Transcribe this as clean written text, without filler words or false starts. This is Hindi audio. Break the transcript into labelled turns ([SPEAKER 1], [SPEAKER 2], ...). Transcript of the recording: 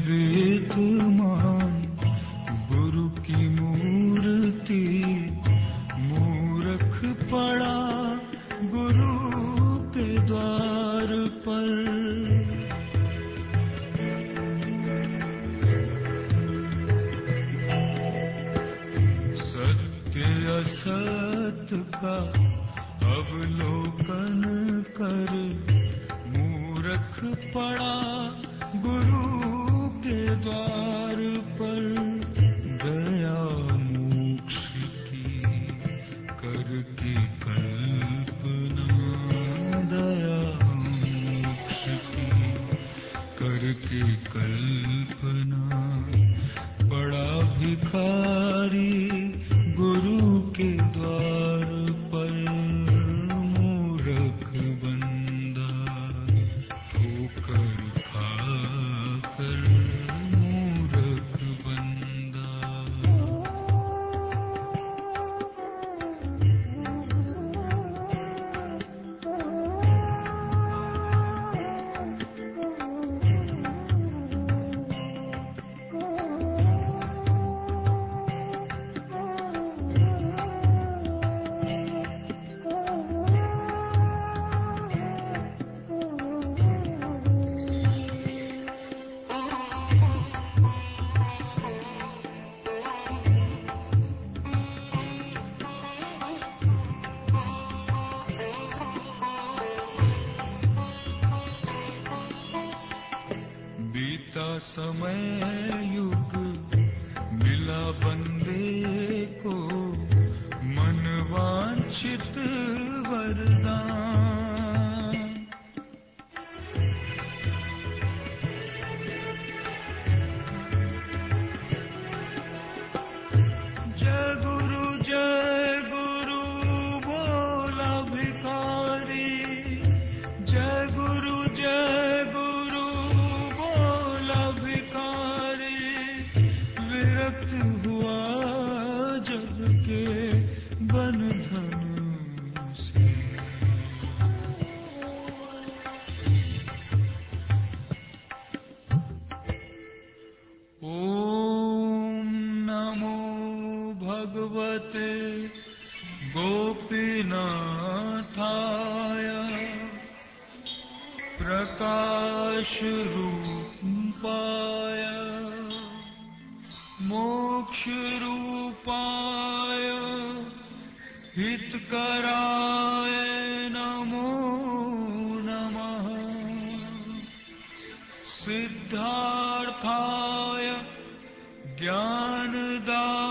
[SPEAKER 1] मान गुरु की मूर्ति, मूर्ख पड़ा गुरु के द्वार पर। सत्य असत का अवलोकन कर, मूर्ख पड़ा गुरु के द्वार पर। दया मोक्ष की कर की कल्पना, दया मोक्ष की कर की कल्पना। बड़ा भिखारी गुरु के द्वार पर, मूर्ख बंदा ठोकर खाकर, मूर्ख बंदा। बीता समय युग मिला बंदे को, मन वांछित वरदान। जय गुरु बोला भिखारी, जय गुरु बोला भिखारी। विरक्त हुआ जग के बंधन से। ओम नमो भगवते गोपीनाथाय, प्रकाश रूपाय मोक्ष रूपाय हितकराय नमो नमः। सिद्धार्थाय ज्ञानदाय